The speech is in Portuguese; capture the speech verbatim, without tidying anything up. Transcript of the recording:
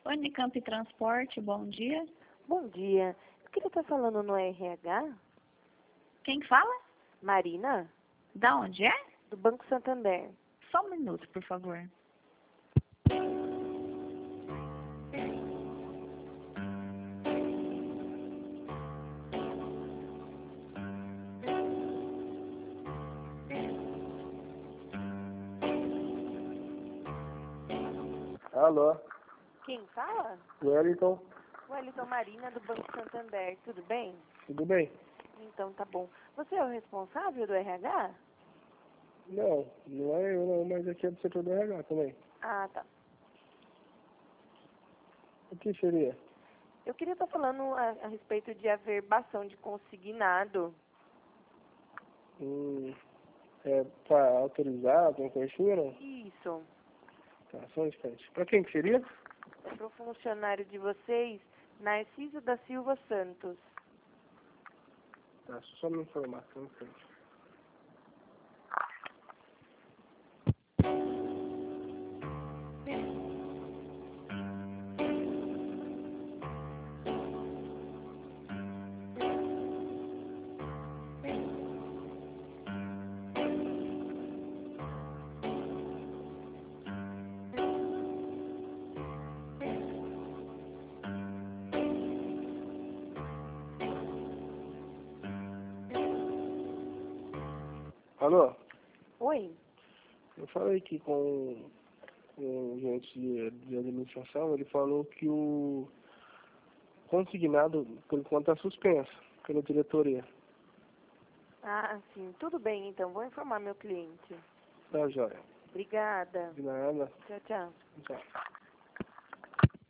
Unicamp Transporte, bom dia. Bom dia. Eu queria estar falando no R H. Quem fala? Marina, Da onde é? do Banco Santander. Só um minuto, por favor. Alô, Quem fala? Wellington, Wellington Marina, do Banco Santander. Tudo bem? tudo bem? Então tá bom. Você é o responsável do R H? Não, não é eu não, mas aqui é do setor do R H também. Ah, tá. O que seria? Eu queria estar falando a, a respeito de averbação de consignado. Hum, é para autorizar alguma coisa assim, ou não? Isso. Tá, só um instante. Para quem que seria? É para o funcionário de vocês, Narciso da Silva Santos. Tá, só me informar, só um instante. Alô, Oi? eu falei aqui com, com o gente de, de administração, ele falou que o consignado, por enquanto, está suspenso pela diretoria. Ah, sim. Tudo bem, então. Vou informar meu cliente. Tá, joia. Obrigada. De nada. Tchau, tchau. Tchau.